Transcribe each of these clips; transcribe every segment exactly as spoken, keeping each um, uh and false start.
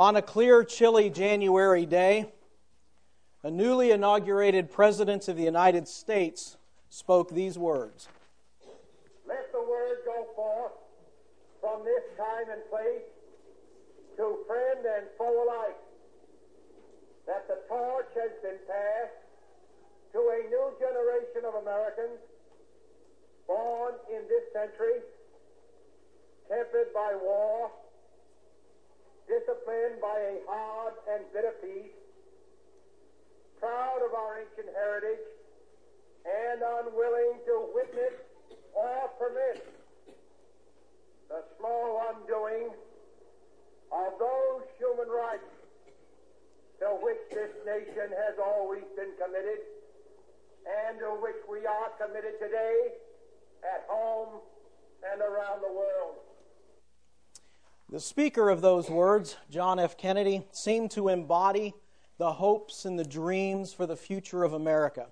On a clear, chilly January day, a newly inaugurated President of the United States spoke these words. Let the word go forth from this time and place to friend and foe alike that the torch has been passed to a new generation of Americans born in this century, tempered by war, disciplined by a hard and bitter peace, proud of our ancient heritage, and unwilling to witness or permit the small undoing of those human rights to which this nation has always been committed and to which we are committed today at home and around the world. The speaker of those words, John F. Kennedy, seemed to embody the hopes and the dreams for the future of America.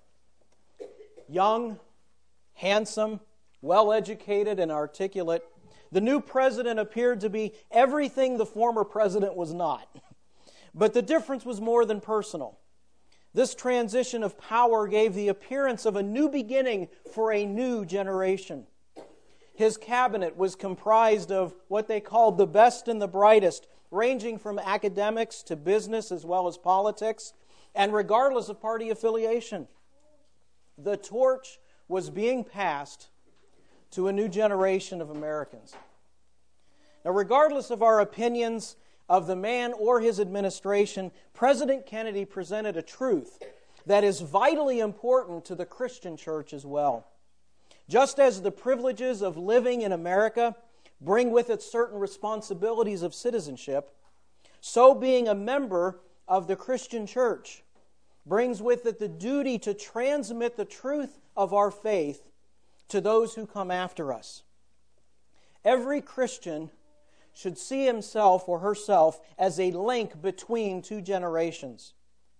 Young, handsome, well-educated, and articulate, the new president appeared to be everything the former president was not. But the difference was more than personal. This transition of power gave the appearance of a new beginning for a new generation. His cabinet was comprised of what they called the best and the brightest, ranging from academics to business as well as politics, and regardless of party affiliation. The torch was being passed to a new generation of Americans. Now, regardless of our opinions of the man or his administration, President Kennedy presented a truth that is vitally important to the Christian church as well. Just as the privileges of living in America bring with it certain responsibilities of citizenship, so being a member of the Christian church brings with it the duty to transmit the truth of our faith to those who come after us. Every Christian should see himself or herself as a link between two generations.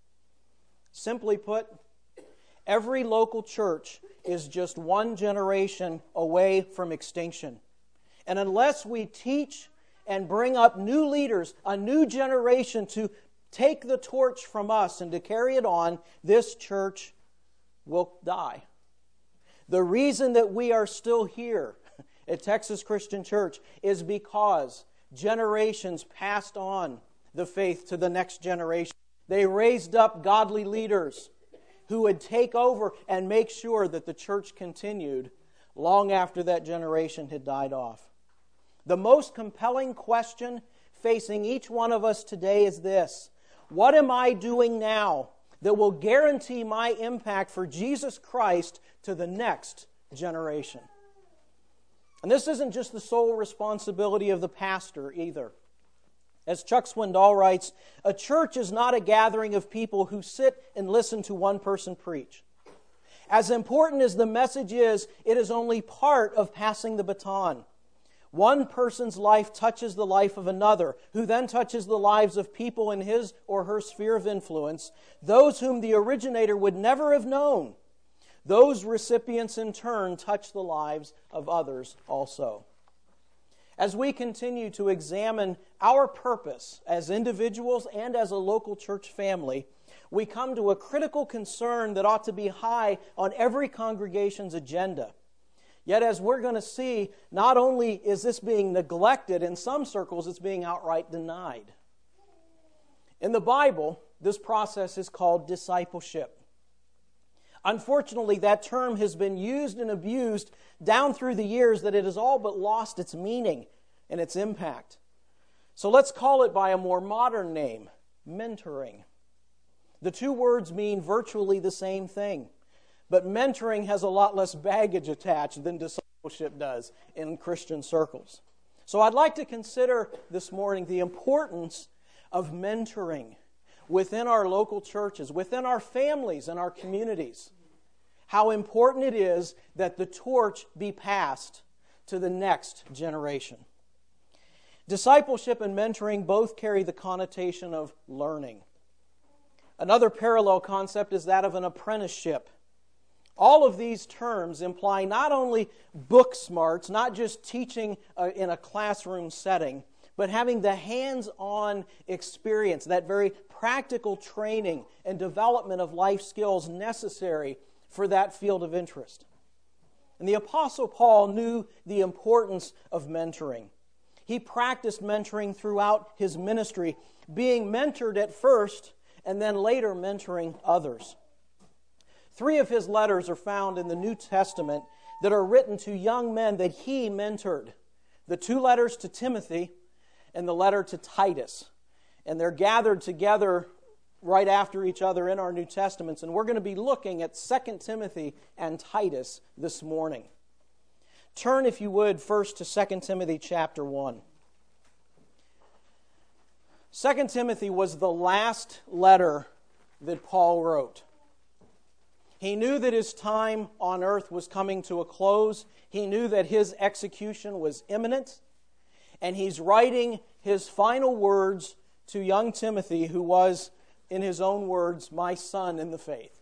Simply put, every local church is just one generation away from extinction. And unless we teach and bring up new leaders, a new generation to take the torch from us and to carry it on, this church will die. The reason that we are still here at Texas Christian Church is because generations passed on the faith to the next generation. They raised up godly leaders who would take over and make sure that the church continued long after that generation had died off. The most compelling question facing each one of us today is this: what am I doing now that will guarantee my impact for Jesus Christ to the next generation? And this isn't just the sole responsibility of the pastor either. As Chuck Swindoll writes, a church is not a gathering of people who sit and listen to one person preach. As important as the message is, it is only part of passing the baton. One person's life touches the life of another, who then touches the lives of people in his or her sphere of influence, those whom the originator would never have known. Those recipients in turn touch the lives of others also. As we continue to examine our purpose as individuals and as a local church family, we come to a critical concern that ought to be high on every congregation's agenda. Yet, as we're going to see, not only is this being neglected, in some circles it's being outright denied. In the Bible, this process is called discipleship. Unfortunately, that term has been used and abused down through the years that it has all but lost its meaning and its impact. So let's call it by a more modern name, mentoring. The two words mean virtually the same thing, but mentoring has a lot less baggage attached than discipleship does in Christian circles. So I'd like to consider this morning the importance of mentoring within our local churches, within our families and our communities. How important it is that the torch be passed to the next generation. Discipleship and mentoring both carry the connotation of learning. Another parallel concept is that of an apprenticeship. All of these terms imply not only book smarts, not just teaching uh, in a classroom setting, but having the hands-on experience, that very practical training and development of life skills necessary for that field of interest. And the Apostle Paul knew the importance of mentoring. He practiced mentoring throughout his ministry, being mentored at first and then later mentoring others. Three of his letters are found in the New Testament that are written to young men that he mentored. The two letters to Timothy and the letter to Titus. And they're gathered together right after each other in our New Testaments. And we're going to be looking at Second Timothy and Titus this morning. Turn, if you would, first to Second Timothy chapter one. Second Timothy was the last letter that Paul wrote. He knew that his time on earth was coming to a close. He knew that his execution was imminent. And he's writing his final words to young Timothy, who was, in his own words, my son in the faith.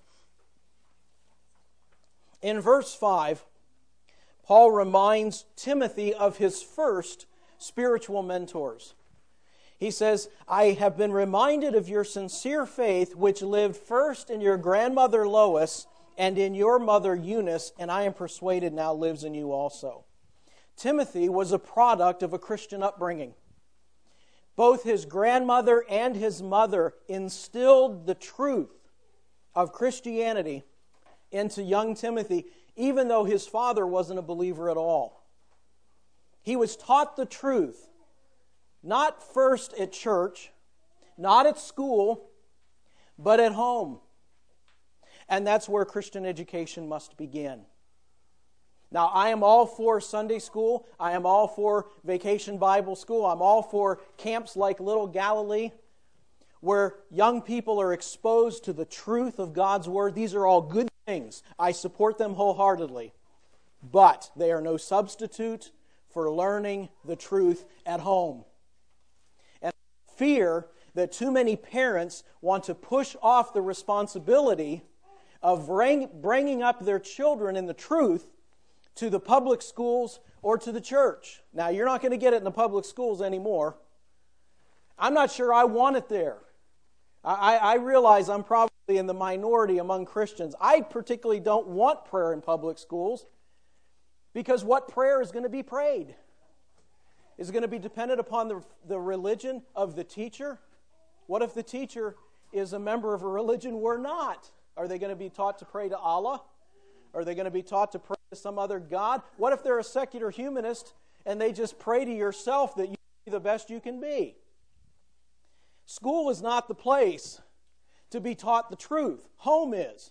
In verse five, Paul reminds Timothy of his first spiritual mentors. He says, I have been reminded of your sincere faith, which lived first in your grandmother Lois and in your mother Eunice, and I am persuaded now lives in you also. Timothy was a product of a Christian upbringing. Both his grandmother and his mother instilled the truth of Christianity into young Timothy, even though his father wasn't a believer at all. He was taught the truth, not first at church, not at school, but at home. And that's where Christian education must begin. Now, I am all for Sunday school. I am all for Vacation Bible School. I'm all for camps like Little Galilee, where young people are exposed to the truth of God's Word. These are all good things. I support them wholeheartedly. But they are no substitute for learning the truth at home. And I fear that too many parents want to push off the responsibility of bring, bringing up their children in the truth to the public schools or to the church. Now, you're not going to get it in the public schools anymore. I'm not sure I want it there. I, I realize I'm probably in the minority among Christians. I particularly don't want prayer in public schools because what prayer is going to be prayed? Is it going to be dependent upon the, the religion of the teacher? What if the teacher is a member of a religion we're not? Are they going to be taught to pray to Allah? Are they going to be taught to pray to some other God? What if they're a secular humanist and they just pray to yourself that you be the best you can be? School is not the place to be taught the truth. Home is.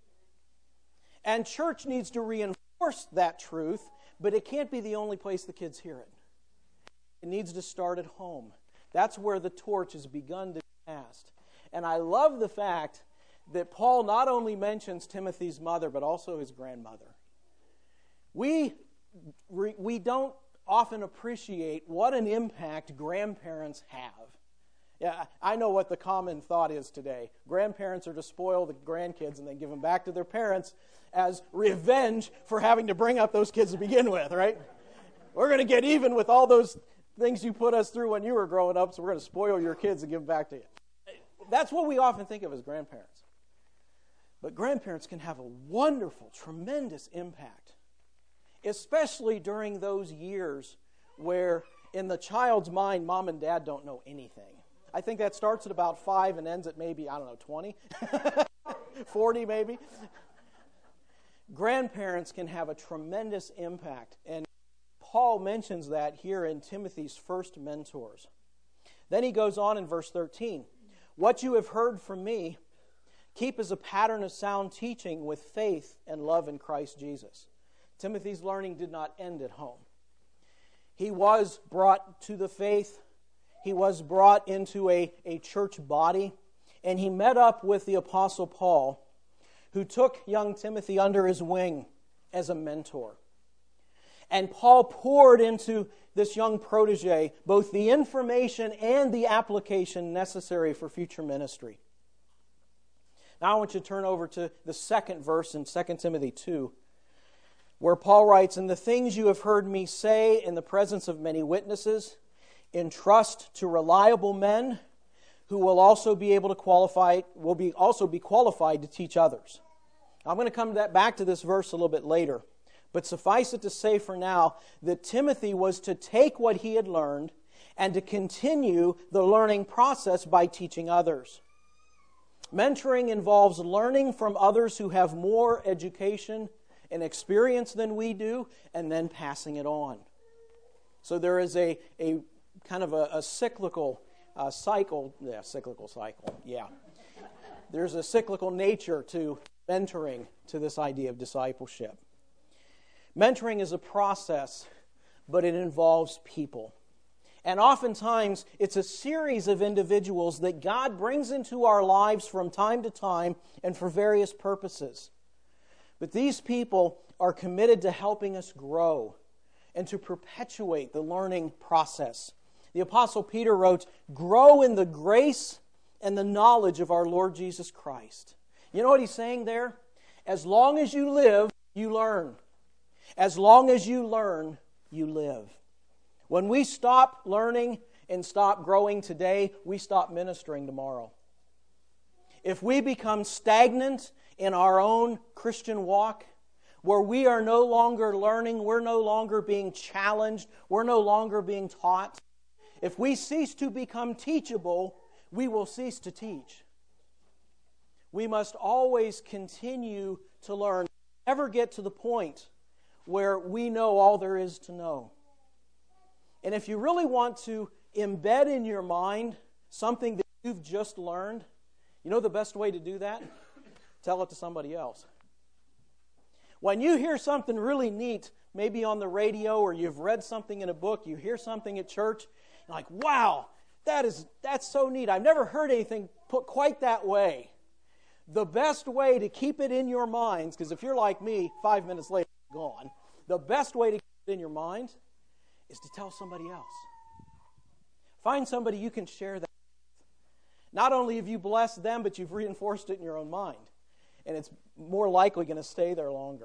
And church needs to reinforce that truth, but it can't be the only place the kids hear it. It needs to start at home. That's where the torch has begun to be passed. And I love the fact that Paul not only mentions Timothy's mother, but also his grandmother. We, we don't often appreciate what an impact grandparents have. Yeah, I know what the common thought is today. Grandparents are to spoil the grandkids and then give them back to their parents as revenge for having to bring up those kids to begin with, right? We're going to get even with all those things you put us through when you were growing up, so we're going to spoil your kids and give them back to you. That's what we often think of as grandparents. But grandparents can have a wonderful, tremendous impact, especially during those years where in the child's mind, mom and dad don't know anything. I think that starts at about five and ends at maybe, I don't know, twenty, forty maybe. Grandparents can have a tremendous impact, and Paul mentions that here in Timothy's first mentors. Then he goes on in verse thirteen. What you have heard from me, keep as a pattern of sound teaching with faith and love in Christ Jesus. Timothy's learning did not end at home. He was brought to the faith. He was brought into a, a church body. And he met up with the Apostle Paul, who took young Timothy under his wing as a mentor. And Paul poured into this young protege both the information and the application necessary for future ministry. Now I want you to turn over to the second verse in Second Timothy two, where Paul writes, "And the things you have heard me say in the presence of many witnesses, entrust to reliable men who will also be able to qualify, will be also be qualified to teach others. I'm going to come that, back to this verse a little bit later, but suffice it to say for now that Timothy was to take what he had learned and to continue the learning process by teaching others. Mentoring involves learning from others who have more education and experience than we do, and then passing it on. So there is a, a kind of a, a cyclical uh, cycle, yeah, cyclical cycle, yeah. There's a cyclical nature to mentoring, to this idea of discipleship. Mentoring is a process, but it involves people. And oftentimes, it's a series of individuals that God brings into our lives from time to time and for various purposes. But these people are committed to helping us grow and to perpetuate the learning process. The Apostle Peter wrote, "Grow in the grace and the knowledge of our Lord Jesus Christ." You know what he's saying there? As long as you live, you learn. As long as you learn, you live. When we stop learning and stop growing today, we stop ministering tomorrow. If we become stagnant in our own Christian walk, where we are no longer learning, we're no longer being challenged, we're no longer being taught, if we cease to become teachable, we will cease to teach. We must always continue to learn, never get to the point where we know all there is to know. And if you really want to embed in your mind something that you've just learned, you know the best way to do that? Tell it to somebody else. When you hear something really neat, maybe on the radio or you've read something in a book, you hear something at church, you're like, wow, that is that's so neat. I've never heard anything put quite that way. The best way to keep it in your minds, because if you're like me, five minutes later, it's gone. The best way to keep it in your mind is to tell somebody else. Find somebody you can share that with. Not only have you blessed them, but you've reinforced it in your own mind. And it's more likely going to stay there longer.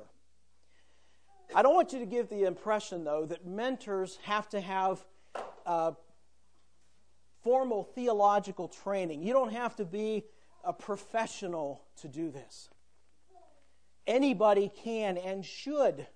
I don't want you to give the impression, though, that mentors have to have uh, formal theological training. You don't have to be a professional to do this. Anybody can and should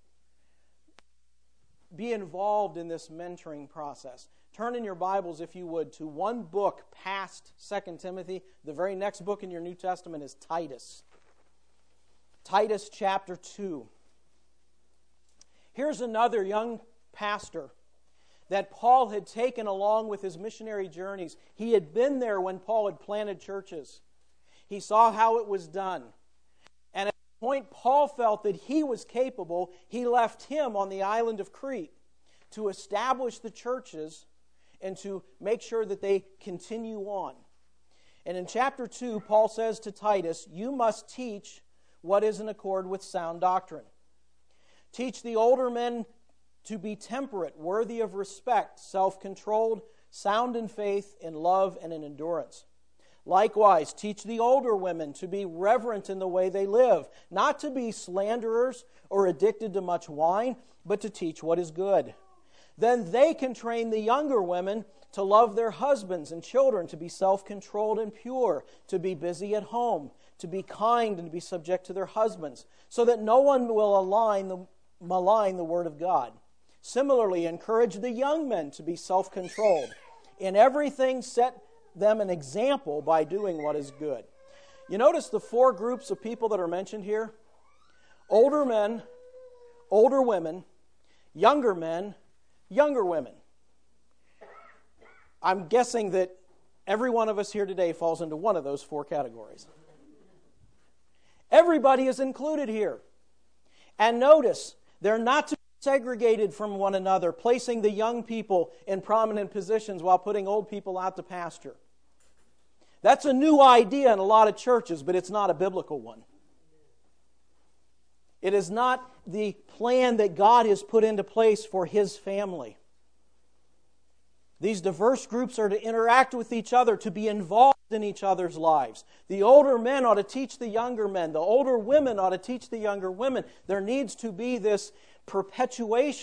be involved in this mentoring process. Turn in your Bibles, if you would, to one book past Second Timothy. The very next book in your New Testament is Titus. Titus chapter two. Here's another young pastor that Paul had taken along with his missionary journeys. He had been there when Paul had planted churches. He saw how it was done. And at the point Paul felt that he was capable, he left him on the island of Crete to establish the churches and to make sure that they continue on. And in chapter two, Paul says to Titus, "You must teach what is in accord with sound doctrine. Teach the older men to be temperate, worthy of respect, self-controlled, sound in faith, in love, and in endurance. Likewise, teach the older women to be reverent in the way they live, not to be slanderers or addicted to much wine, but to teach what is good. Then they can train the younger women to love their husbands and children, to be self-controlled and pure, to be busy at home, to be kind and to be subject to their husbands, so that no one will align the, malign the word of God. Similarly, encourage the young men to be self-controlled. In everything, set them an example by doing what is good." You notice the four groups of people that are mentioned here? Older men, older women, younger men, younger women. I'm guessing that every one of us here today falls into one of those four categories. Everybody is included here. And notice, they're not to be segregated from one another, placing the young people in prominent positions while putting old people out to pasture. That's a new idea in a lot of churches, but it's not a biblical one. It is not the plan that God has put into place for His family. These diverse groups are to interact with each other, to be involved in each other's lives. The older men ought to teach the younger men. The older women ought to teach the younger women. There needs to be this perpetuation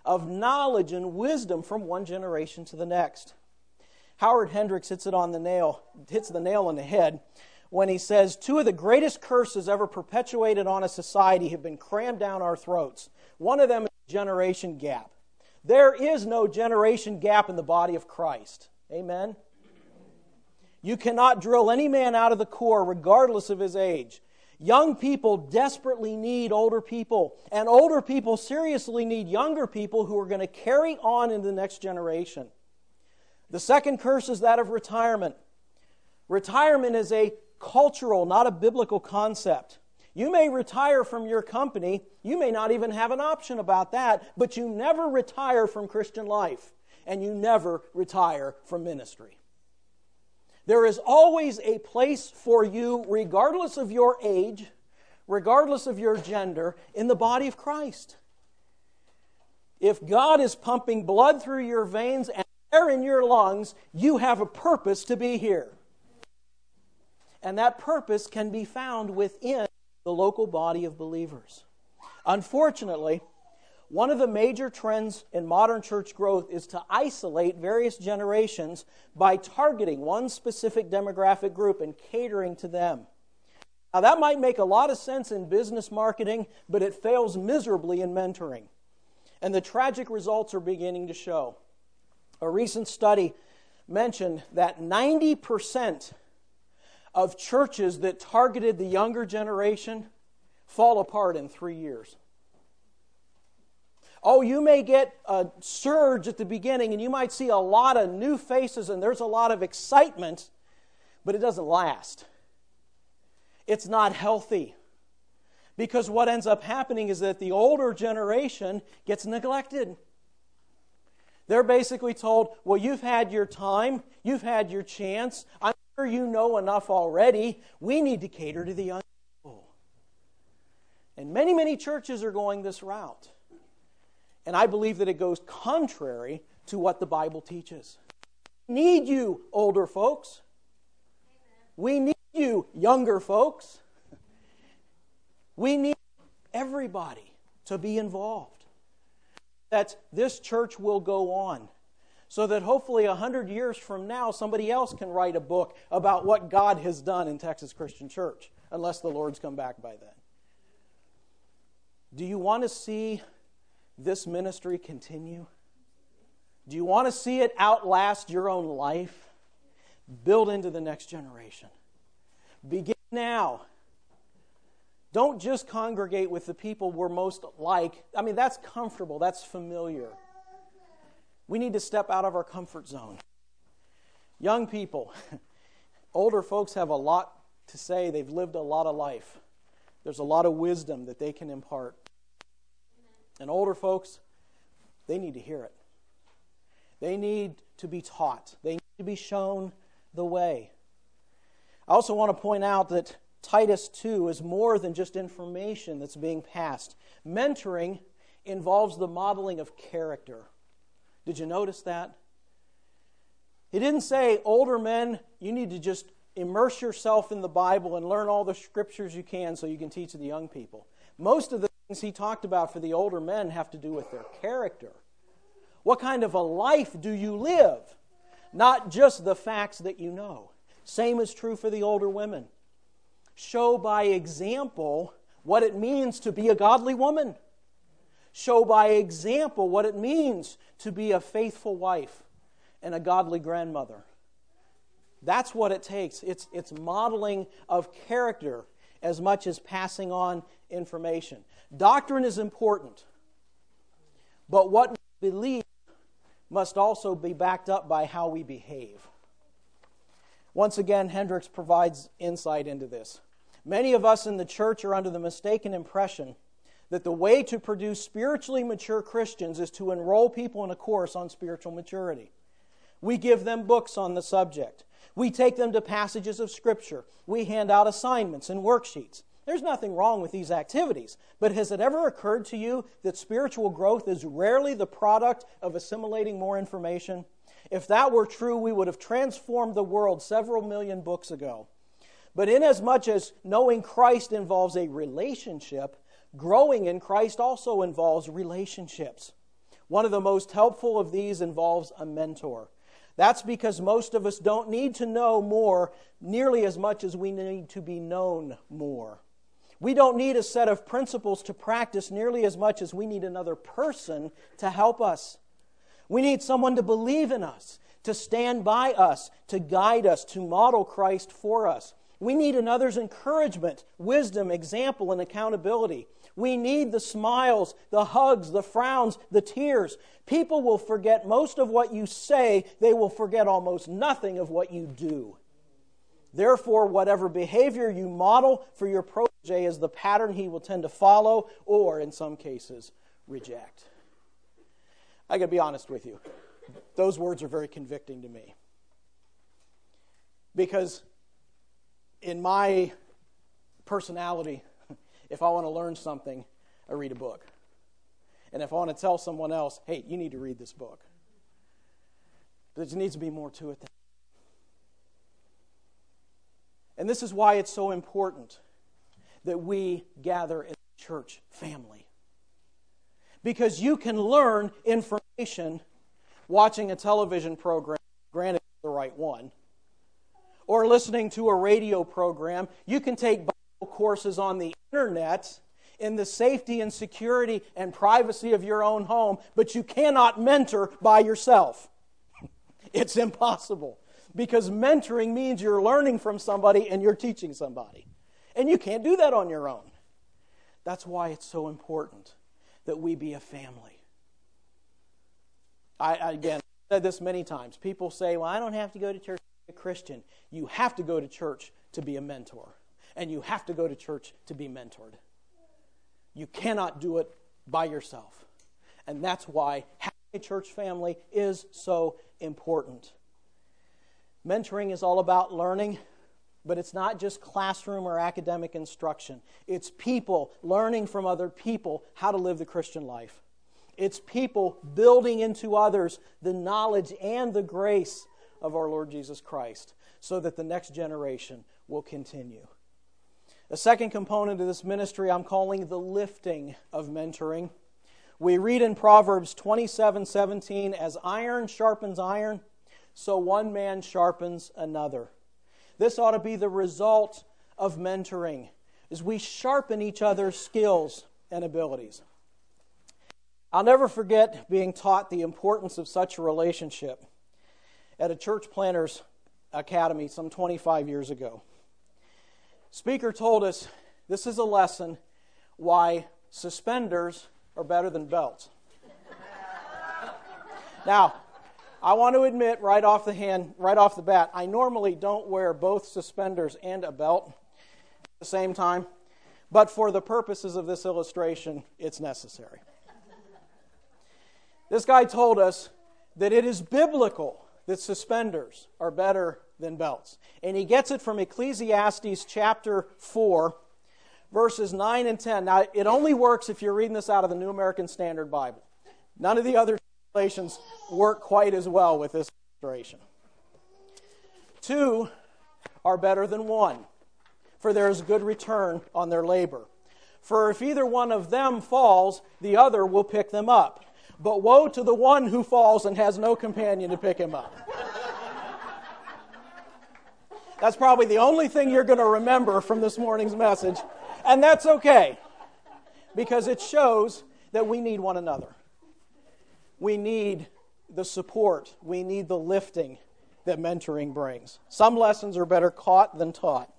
of knowledge and wisdom from one generation to the next. Howard Hendricks hits it on the nail, hits the nail on the head when he says, two of the greatest curses ever perpetuated on a society have been crammed down our throats. One of them is generation gap. There is no generation gap in the body of Christ. Amen? You cannot drill any man out of the core regardless of his age. Young people desperately need older people, and older people seriously need younger people who are going to carry on into the next generation. The second curse is that of retirement. Retirement is a cultural, not a biblical concept. You may retire from your company. You may not even have an option about that, but you never retire from Christian life, and you never retire from ministry. There is always a place for you, regardless of your age, regardless of your gender, in the body of Christ. If God is pumping blood through your veins and air in your lungs, you have a purpose to be here. And that purpose can be found within the local body of believers. Unfortunately, one of the major trends in modern church growth is to isolate various generations by targeting one specific demographic group and catering to them. Now, that might make a lot of sense in business marketing, but it fails miserably in mentoring. And the tragic results are beginning to show. A recent study mentioned that ninety percent of churches that targeted the younger generation fall apart in three years. Oh, you may get a surge at the beginning and you might see a lot of new faces and there's a lot of excitement, but it doesn't last. It's not healthy. Because what ends up happening is that the older generation gets neglected. They're basically told, well, you've had your time, you've had your chance, I'm sure you know enough already, we need to cater to the young people. And many, many churches are going this route. And I believe that it goes contrary to what the Bible teaches. We need you, older folks. We need you, younger folks. We need everybody to be involved. That this church will go on. So that hopefully a hundred years from now, somebody else can write a book about what God has done in Texas Christian Church. Unless the Lord's come back by then. Do you want to see this ministry continue? Do you want to see it outlast your own life? Build into the next generation. Begin now. Don't just congregate with the people we're most like. I mean, that's comfortable. That's familiar. We need to step out of our comfort zone. Young people, older folks have a lot to say. They've lived a lot of life. There's a lot of wisdom that they can impart. And older folks, they need to hear it. They need to be taught. They need to be shown the way. I also want to point out that Titus two is more than just information that's being passed. Mentoring involves the modeling of character. Did you notice that? He didn't say, older men, you need to just immerse yourself in the Bible and learn all the scriptures you can so you can teach the young people. Most of the things he talked about for the older men have to do with their character. What kind of a life do you live? Not just the facts that you know. Same is true for the older women. Show by example what it means to be a godly woman. Show by example what it means to be a faithful wife and a godly grandmother. That's what it takes. It's, it's modeling of character as much as passing on information. Doctrine is important, but what we believe must also be backed up by how we behave. Once again, Hendricks provides insight into this. Many of us in the church are under the mistaken impression that the way to produce spiritually mature Christians is to enroll people in a course on spiritual maturity. We give them books on the subject. We take them to passages of Scripture. We hand out assignments and worksheets. There's nothing wrong with these activities, but has it ever occurred to you that spiritual growth is rarely the product of assimilating more information? If that were true, we would have transformed the world several million books ago. But inasmuch as knowing Christ involves a relationship, growing in Christ also involves relationships. One of the most helpful of these involves a mentor. That's because most of us don't need to know more nearly as much as we need to be known more. We don't need a set of principles to practice nearly as much as we need another person to help us. We need someone to believe in us, to stand by us, to guide us, to model Christ for us. We need another's encouragement, wisdom, example, and accountability. We need the smiles, the hugs, the frowns, the tears. People will forget most of what you say. They will forget almost nothing of what you do. Therefore, whatever behavior you model for your protege is the pattern he will tend to follow or, in some cases, reject. I got to be honest with you. Those words are very convicting to me. Because in my personality, if I want to learn something, I read a book. And if I want to tell someone else, hey, you need to read this book. But there needs to be more to it than that. And this is why it's so important that we gather in the church family. Because you can learn information watching a television program, granted the right one, or listening to a radio program. You can take Bible courses on the internet in the safety and security and privacy of your own home, but you cannot mentor by yourself. It's impossible. Because mentoring means you're learning from somebody and you're teaching somebody. And you can't do that on your own. That's why it's so important that we be a family. I, again, I've said this many times. People say, well, I don't have to go to church to be a Christian. You have to go to church to be a mentor. And you have to go to church to be mentored. You cannot do it by yourself. And that's why having a church family is so important. Mentoring is all about learning, but it's not just classroom or academic instruction. It's people learning from other people how to live the Christian life. It's people building into others the knowledge and the grace of our Lord Jesus Christ so that the next generation will continue. A second component of this ministry I'm calling the lifting of mentoring. We read in Proverbs twenty-seven seventeen, as iron sharpens iron, so one man sharpens another. This ought to be the result of mentoring, as we sharpen each other's skills and abilities. I'll never forget being taught the importance of such a relationship at a church planters academy some twenty-five years ago. Speaker told us this is a lesson why suspenders are better than belts. Now, I want to admit right off the hand, right off the bat, I normally don't wear both suspenders and a belt at the same time, but for the purposes of this illustration, it's necessary. This guy told us that it is biblical that suspenders are better than belts. And he gets it from Ecclesiastes chapter four, verses nine and ten. Now, it only works if you're reading this out of the New American Standard Bible. None of the other translations work quite as well with this illustration. Two are better than one, for there is good return on their labor. For if either one of them falls, the other will pick them up. But woe to the one who falls and has no companion to pick him up. That's probably the only thing you're going to remember from this morning's message. And that's okay, because it shows that we need one another. We need the support. We need the lifting that mentoring brings. Some lessons are better caught than taught.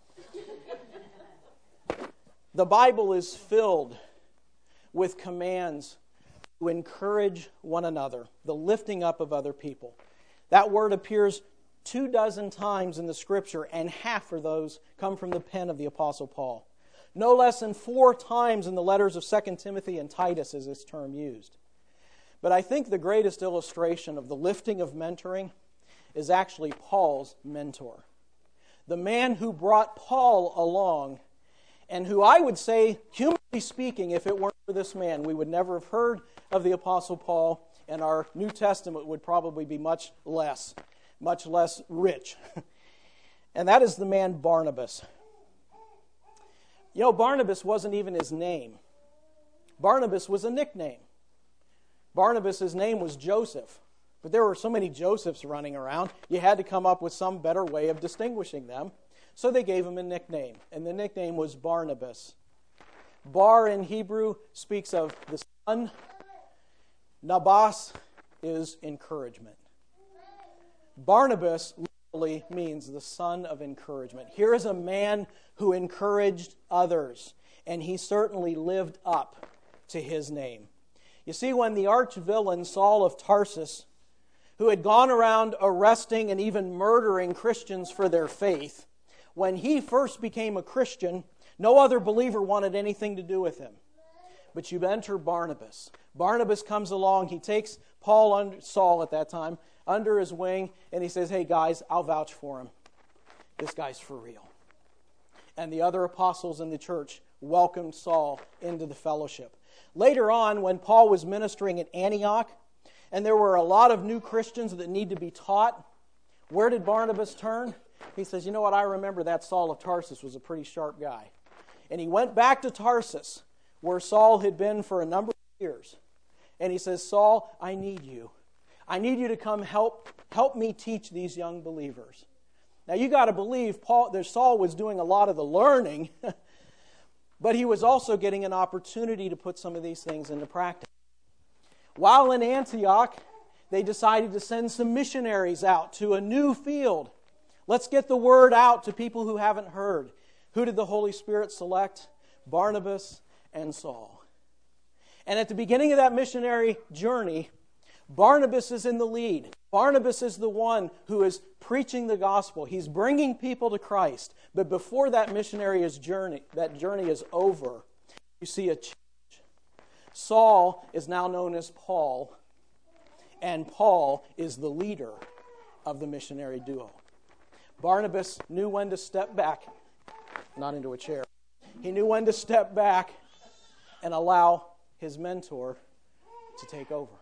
The Bible is filled with commands to encourage one another, the lifting up of other people. That word appears two dozen times in the Scripture, and half of those come from the pen of the Apostle Paul. No less than four times in the letters of Second Timothy and Titus is this term used. But I think the greatest illustration of the lifting of mentoring is actually Paul's mentor. The man who brought Paul along, and who I would say, humanly speaking, if it weren't for this man, we would never have heard of the Apostle Paul, and our New Testament would probably be much less, much less rich. And that is the man Barnabas. You know, Barnabas wasn't even his name. Barnabas was a nickname. Barnabas' name was Joseph, but there were so many Josephs running around, you had to come up with some better way of distinguishing them. So they gave him a nickname, and the nickname was Barnabas. Bar in Hebrew speaks of the son. Nabas is encouragement. Barnabas literally means the son of encouragement. Here is a man who encouraged others, and he certainly lived up to his name. You see, when the arch-villain Saul of Tarsus, who had gone around arresting and even murdering Christians for their faith, when he first became a Christian, no other believer wanted anything to do with him. But you enter Barnabas. Barnabas comes along. He takes Paul, under, Saul at that time, under his wing, and he says, hey guys, I'll vouch for him. This guy's for real. And the other apostles in the church welcomed Saul into the fellowship. Later on, when Paul was ministering at Antioch, and there were a lot of new Christians that need to be taught, where did Barnabas turn? He says, you know what, I remember that Saul of Tarsus was a pretty sharp guy. And he went back to Tarsus, where Saul had been for a number of years. And he says, Saul, I need you. I need you to come help help me teach these young believers. Now you got to believe Paul, that Saul was doing a lot of the learning, but he was also getting an opportunity to put some of these things into practice. While in Antioch, they decided to send some missionaries out to a new field. Let's get the word out to people who haven't heard. Who did the Holy Spirit select? Barnabas and Saul. And at the beginning of that missionary journey, Barnabas is in the lead. Barnabas is the one who is preaching the gospel. He's bringing people to Christ. But before that missionary is journey, that journey is over, you see a change. Saul is now known as Paul, and Paul is the leader of the missionary duo. Barnabas knew when to step back, not into a chair. He knew when to step back and allow his mentor to take over.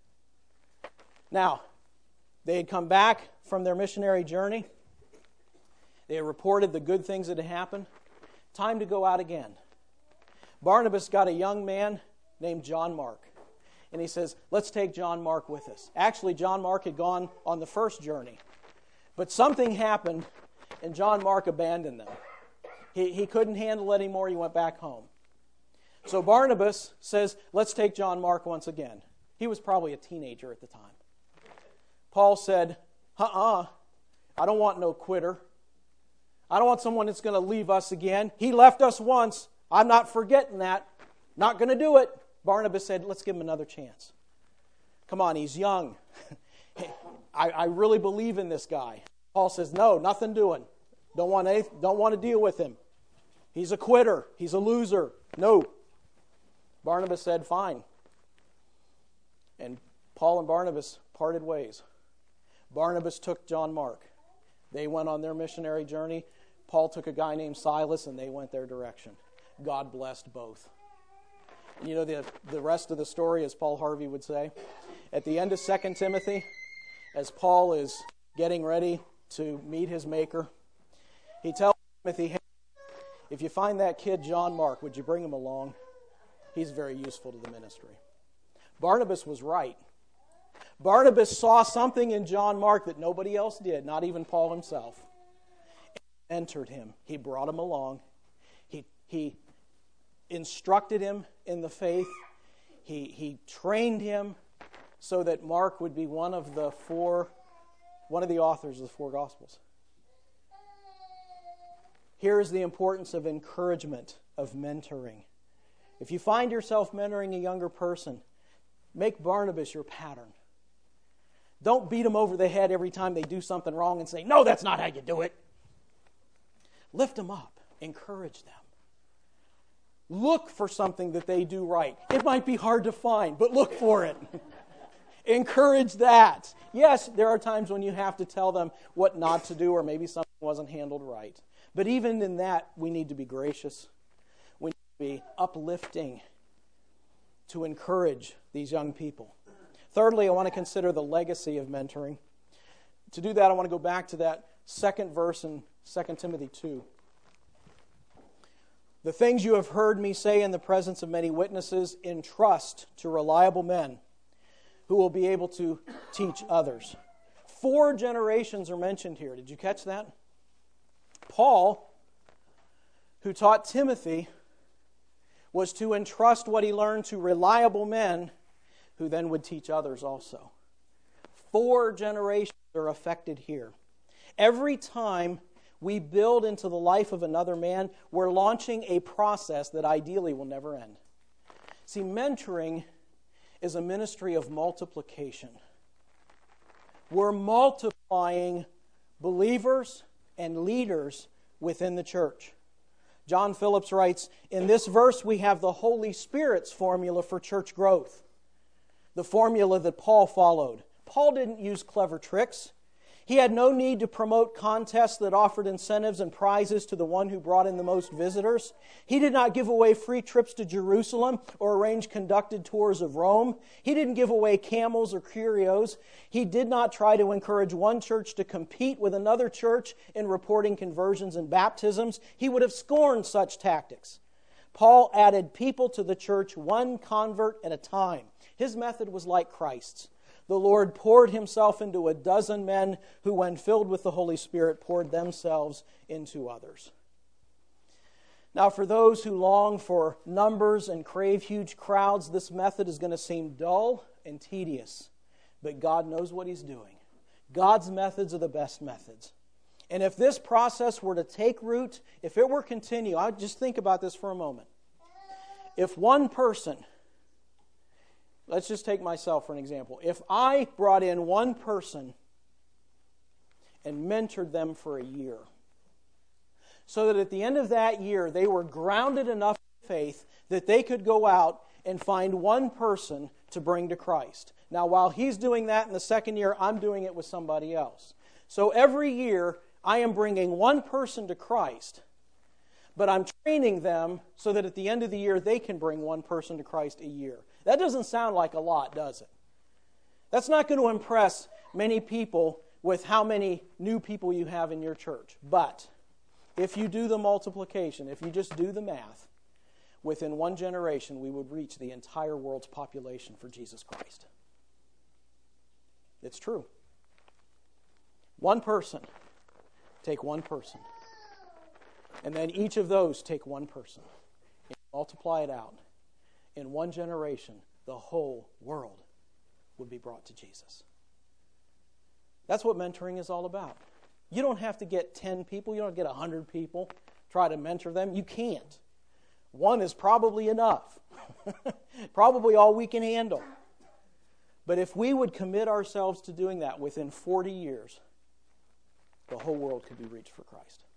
Now, they had come back from their missionary journey. They had reported the good things that had happened. Time to go out again. Barnabas got a young man named John Mark. And he says, let's take John Mark with us. Actually, John Mark had gone on the first journey. But something happened, and John Mark abandoned them. He, he couldn't handle it anymore. He went back home. So Barnabas says, let's take John Mark once again. He was probably a teenager at the time. Paul said, uh-uh, I don't want no quitter. I don't want someone that's going to leave us again. He left us once. I'm not forgetting that. Not going to do it. Barnabas said, let's give him another chance. Come on, he's young. I, I really believe in this guy. Paul says, no, nothing doing. Don't want any, don't want to deal with him. He's a quitter. He's a loser. No. Barnabas said, fine. And Paul and Barnabas parted ways. Barnabas took John Mark. They went on their missionary journey. Paul took a guy named Silas, and they went their direction. God blessed both. And you know the, the rest of the story, as Paul Harvey would say. At the end of Second Timothy, as Paul is getting ready to meet his Maker, he tells Timothy, hey, if you find that kid John Mark, would you bring him along? He's very useful to the ministry. Barnabas was right. Barnabas saw something in John Mark that nobody else did, not even Paul himself. And entered him. He brought him along. He, he instructed him in the faith. He, he trained him so that Mark would be one of the four, one of the authors of the four Gospels. Here is the importance of encouragement, of mentoring. If you find yourself mentoring a younger person, make Barnabas your pattern. Don't beat them over the head every time they do something wrong and say, no, that's not how you do it. Lift them up. Encourage them. Look for something that they do right. It might be hard to find, but look for it. Encourage that. Yes, there are times when you have to tell them what not to do, or maybe something wasn't handled right. But even in that, we need to be gracious. We need to be uplifting to encourage these young people. Thirdly, I want to consider the legacy of mentoring. To do that, I want to go back to that second verse in Second Timothy two. The things you have heard me say in the presence of many witnesses, entrust to reliable men who will be able to teach others. Four generations are mentioned here. Did you catch that? Paul, who taught Timothy, was to entrust what he learned to reliable men who then would teach others also. Four generations are affected here. Every time we build into the life of another man, we're launching a process that ideally will never end. See, mentoring is a ministry of multiplication. We're multiplying believers and leaders within the church. John Phillips writes, in this verse we have the Holy Spirit's formula for church growth. The formula that Paul followed. Paul didn't use clever tricks. He had no need to promote contests that offered incentives and prizes to the one who brought in the most visitors. He did not give away free trips to Jerusalem or arrange conducted tours of Rome. He didn't give away camels or curios. He did not try to encourage one church to compete with another church in reporting conversions and baptisms. He would have scorned such tactics. Paul added people to the church one convert at a time. His method was like Christ's. The Lord poured himself into a dozen men who, when filled with the Holy Spirit, poured themselves into others. Now, for those who long for numbers and crave huge crowds, this method is going to seem dull and tedious. But God knows what He's doing. God's methods are the best methods. And if this process were to take root, if it were continue, I just think about this for a moment. If one person... Let's just take myself for an example. If I brought in one person and mentored them for a year, so that at the end of that year they were grounded enough in faith that they could go out and find one person to bring to Christ. Now, while he's doing that in the second year, I'm doing it with somebody else. So every year I am bringing one person to Christ, but I'm training them so that at the end of the year they can bring one person to Christ a year. That doesn't sound like a lot, does it? That's not going to impress many people with how many new people you have in your church. But if you do the multiplication, if you just do the math, within one generation we would reach the entire world's population for Jesus Christ. It's true. One person, take one person. And then each of those take one person. And multiply it out. In one generation, the whole world would be brought to Jesus. That's what mentoring is all about. You don't have to get ten people. You don't get one hundred people. Try to mentor them. You can't. One is probably enough. Probably all we can handle. But if we would commit ourselves to doing that within forty years, the whole world could be reached for Christ.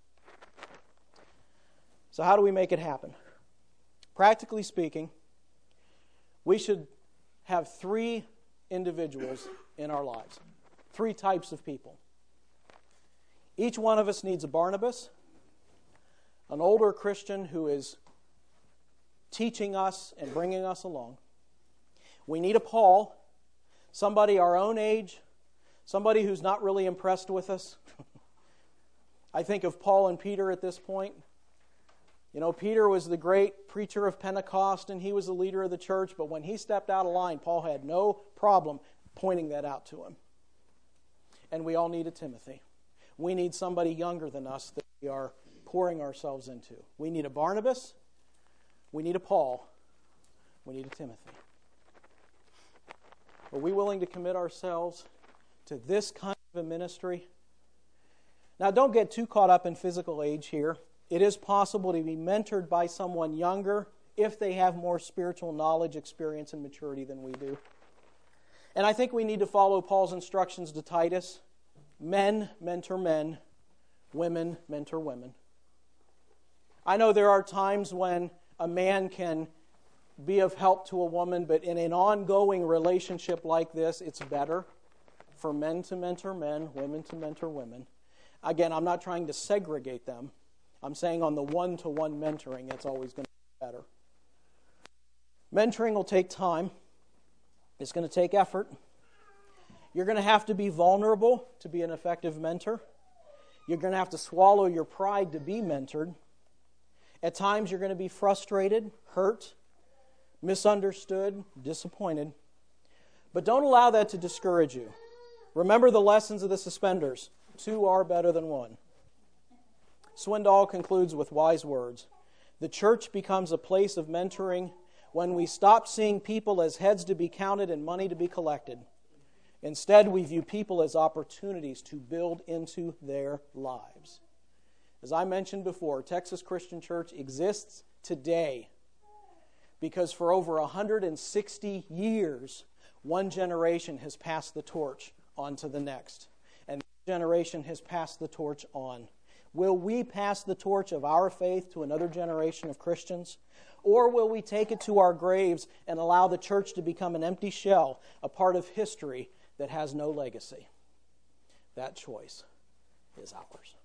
So how do we make it happen? Practically speaking, we should have three individuals in our lives. Three types of people. Each one of us needs a Barnabas, an older Christian who is teaching us and bringing us along. We need a Paul, somebody our own age, somebody who's not really impressed with us. I think of Paul and Peter at this point. You know, Peter was the great preacher of Pentecost and he was the leader of the church, but when he stepped out of line, Paul had no problem pointing that out to him. And we all need a Timothy. We need somebody younger than us that we are pouring ourselves into. We need a Barnabas. We need a Paul. We need a Timothy. Are we willing to commit ourselves to this kind of a ministry? Now, don't get too caught up in physical age here. It is possible to be mentored by someone younger if they have more spiritual knowledge, experience, and maturity than we do. And I think we need to follow Paul's instructions to Titus. Men mentor men, women mentor women. I know there are times when a man can be of help to a woman, but in an ongoing relationship like this, it's better for men to mentor men, women to mentor women. Again, I'm not trying to segregate them. I'm saying on the one-to-one mentoring, it's always going to be better. Mentoring will take time. It's going to take effort. You're going to have to be vulnerable to be an effective mentor. You're going to have to swallow your pride to be mentored. At times, you're going to be frustrated, hurt, misunderstood, disappointed. But don't allow that to discourage you. Remember the lessons of the suspenders. Two are better than one. Swindoll concludes with wise words. The church becomes a place of mentoring when we stop seeing people as heads to be counted and money to be collected. Instead, we view people as opportunities to build into their lives. As I mentioned before, Texas Christian Church exists today because for over one hundred sixty years, one generation has passed the torch on to the next. And that generation has passed the torch on. Will we pass the torch of our faith to another generation of Christians? Or will we take it to our graves and allow the church to become an empty shell, a part of history that has no legacy? That choice is ours.